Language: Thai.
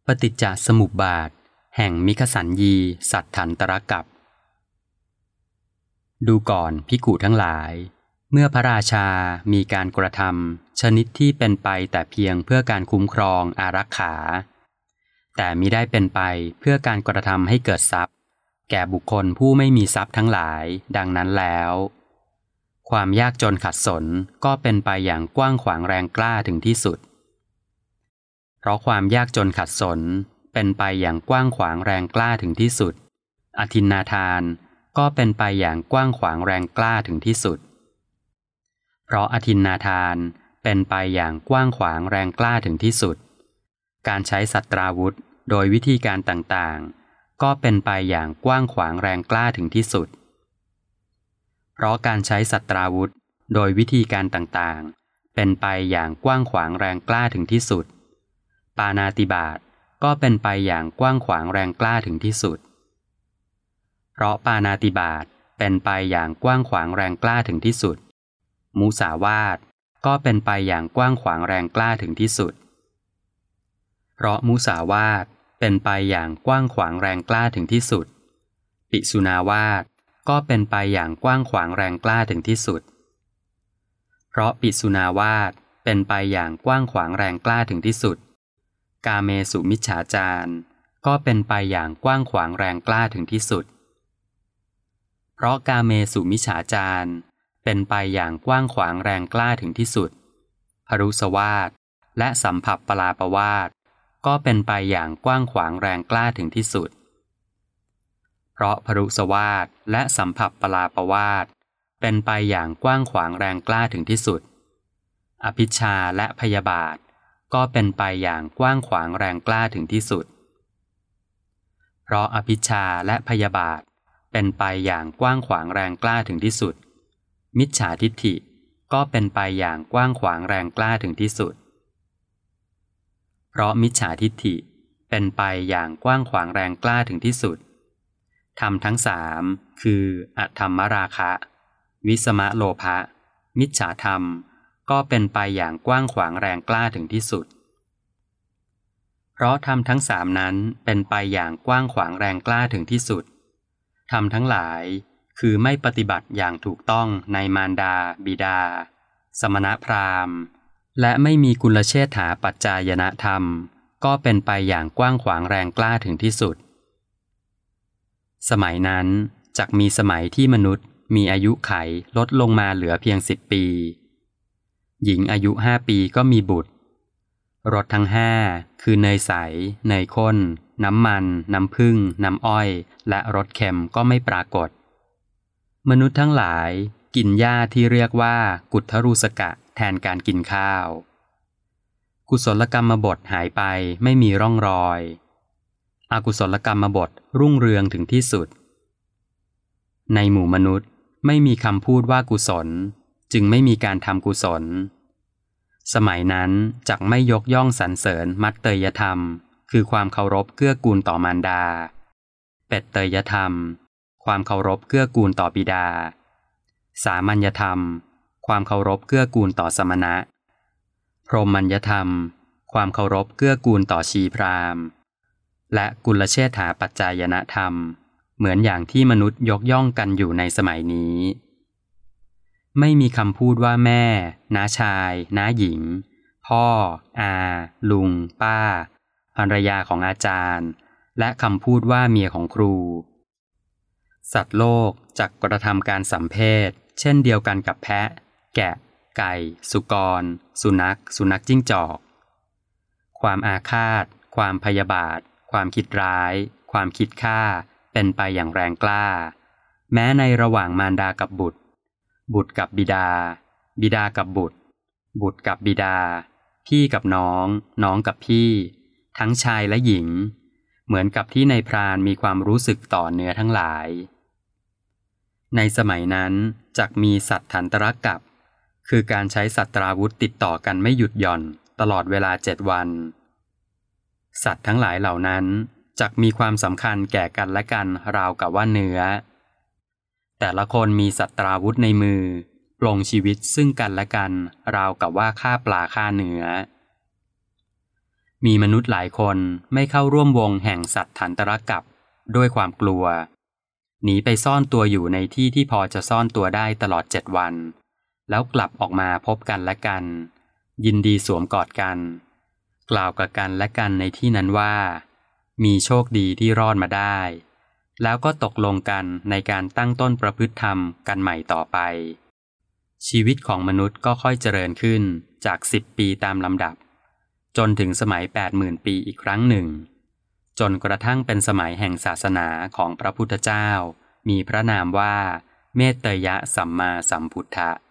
ปฏิจจสมุปบาทแห่งมิคสัญญีสัตถันตรกัปดูก่อนภิกขุทั้งหลายเมื่อพระราชามีการกระทำชนิดที่เป็นไปแต่เพียงเพื่อการคุ้มครองอารักขาแต่มิได้เป็นไปเพื่อการกระทำให้เกิดทรัพย์แก่บุคคลผู้ไม่มีทรัพย์ทั้งหลายดังนั้นแล้วความยากจนขัดสนก็เป็นไปอย่างกว้างขวางแรงกล้าถึงที่สุดเพราะความยากจนขัดสนเป็นไปอย่างกว้างขวางแรงกล้าถึงที่สุดอทินนาทานก็เป็นไปอย่างกว้างขวางแรงกล้าถึงที่สุดเพราะอทินนาทานเป็นไปอย่างกว้างขวางแรงกล้าถึงที่สุดการใช้สัตราวุธโดยวิธีการต่างๆก็เป็นไปอย่างกว้างขวางแรงกล้าถึงที่สุดเพราะการใช้สัตราวุธโดยวิธีการต่างๆเป็นไปอย่างกว้างขวางแรงกล้าถึงที่สุดปาณาติบาตก็เป็นไปอย่างกว้างขวางแรงกล้าถึงที่สุดเพราะปาณาติบาตเป็นไปอย่างกว้างขวางแรงกล้าถึงที่สุดมุสาวาทก็เป็นไปอย่างกว้างขวางแรงกล้าถึงที่สุดเพราะมุสาวาทเป็นไปอย่างกว้างขวางแรงกล้าถึงที่สุดปิสุนาวาทก็เป็นไปอย่างกว้างขวางแรงกล้าถึงที่สุดเพราะปิสุนาวาทเป็นไปอย่างกว้างขวางแรงกล้าถึงที่สุดกาเมสุมิจฉาจารก็เป็นไปอย่างกว้างขวางแรงกล้าถึงที่สุดเพราะกาเมสุมิจฉาจารเป็นไปอย่างกว้างขวางแรงกล้าถึงที่สุดพรุสวาทและสัมผัสปลาปวาทก็เป็นไปอย่างกว้างขวางแรงกล้าถึงที่สุดเพราะพรุสวาทและสัมผัสปลาปวาทเป็นไปอย่างกว้างขวางแรงกล้าถึงที่สุดอภิชฌาและพยาบาทก็เป็นไปอย่างกว้างขวางแรงกล้าถึงที่สุดเพราะอภิชฌาและพยาบาทเป็นไปอย่างกว้างขวางแรงกล้าถึงที่สุดมิจฉาทิฏฐิก็เป็นไปอย่างกว้างขวางแรงกล้าถึงที่สุดเพราะมิจฉาทิฏฐิเป็นไปอย่างกว้างขวางแรงกล้าถึงที่สุดธรรมทั้งสามคืออธรรมราคะวิสมะโลภะมิจฉาธรรมก็เป็นไปอย่างกว้างขวางแรงกล้าถึงที่สุดเพราะธรรมทั้งสามนั้นเป็นไปอย่างกว้างขวางแรงกล้าถึงที่สุดธรรมทั้งหลายคือไม่ปฏิบัติอย่างถูกต้องในมารดาบิดาสมณพราหมณ์และไม่มีกุลเชษฐาปัจจายนธรรมก็เป็นไปอย่างกว้างขวางแรงกล้าถึงที่สุดสมัยนั้นจักมีสมัยที่มนุษย์มีอายุไขลดลงมาเหลือเพียง10 ปีหญิงอายุ5 ปีก็มีบุตรรสทั้ง5คือเนยใสเนยข้นน้ำมันน้ำผึ้งน้ำอ้อยและรสเค็มก็ไม่ปรากฏมนุษย์ทั้งหลายกินหญ้าที่เรียกว่ากุฏทรูสกะแทนการกินข้าวกุศลกรรมบทหายไปไม่มีร่องรอยอกุศลกรรมบทรุ่งเรืองถึงที่สุดในหมู่มนุษย์ไม่มีคำพูดว่ากุศลจึงไม่มีการทำกุศลสมัยนั้นจักไม่ยกย่องสรรเสริญมัตเตยธรรมคือความเคารพเกื้อกูลต่อมารดาเป็ตเตยธรรมความเคารพเกื้อกูลต่อบิดาสามัญญธรรมความเคารพเกื้อกูลต่อสมณะพรหมัญญธรรมความเคารพเกื้อกูลต่อชีพราหมณ์และกุลเชษฐาปัจจายนธรรมเหมือนอย่างที่มนุษย์ยกย่องกันอยู่ในสมัยนี้ไม่มีคำพูดว่าแม่น้าชายน้าหญิงพ่ออาลุงป้าภรรยาของอาจารย์และคำพูดว่าเมียของครูสัตว์โลกจักกระทำการสัมเพศเช่นเดียวกันกับแพะแกะไก่สุกรสุนัขจิ้งจอกความอาฆาตความพยาบาทความคิดร้ายความคิดฆ่าเป็นไปอย่างแรงกล้าแม้ในระหว่างมารดากับบุตรบุตรกับบิดาบิดากับบุตรบุตรกับบิดาพี่กับน้องน้องกับพี่ทั้งชายและหญิงเหมือนกับที่ในพรานมีความรู้สึกต่อเนื้อทั้งหลายในสมัยนั้นจักมีสัตถันตรกัปคือการใช้สัตราวุธติดต่อกันไม่หยุดหย่อนตลอดเวลา7 วันสัตว์ทั้งหลายเหล่านั้นจักมีความสำคัญแก่กันและกันราวกับว่าเนื้อแต่ละคนมีสัตราวุธในมือปลงชีวิตซึ่งกันและกันราวกับว่าฆ่าปลาฆ่าเนื้อมีมนุษย์หลายคนไม่เข้าร่วมวงแห่งสัตถันตรกัปด้วยความกลัวหนีไปซ่อนตัวอยู่ในที่ที่พอจะซ่อนตัวได้ตลอด7 วันแล้วกลับออกมาพบกันและกันยินดีสวมกอดกันกล่าวกับกันและกันในที่นั้นว่ามีโชคดีที่รอดมาได้แล้วก็ตกลงกันในการตั้งต้นประพฤติธรรมกันใหม่ต่อไปชีวิตของมนุษย์ก็ค่อยเจริญขึ้นจาก10 ปีตามลำดับจนถึงสมัย80,000 ปีอีกครั้งหนึ่งจนกระทั่งเป็นสมัยแห่งศาสนาของพระพุทธเจ้ามีพระนามว่าเมตตยสัมมาสัมพุทธะ